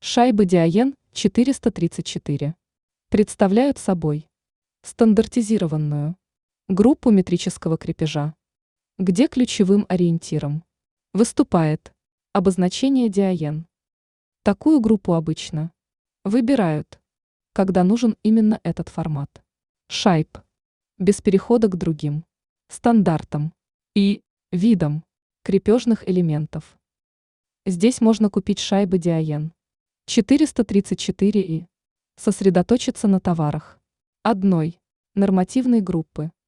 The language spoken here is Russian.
Шайбы Диаен 434 представляют собой стандартизированную группу метрического крепежа, где ключевым ориентиром выступает обозначение Диаен. Такую группу обычно выбирают, когда нужен именно этот формат шайб, без перехода к другим стандартам и видам крепежных элементов. Здесь можно купить шайбы Диаен 434 и сосредоточиться на товарах одной нормативной группы.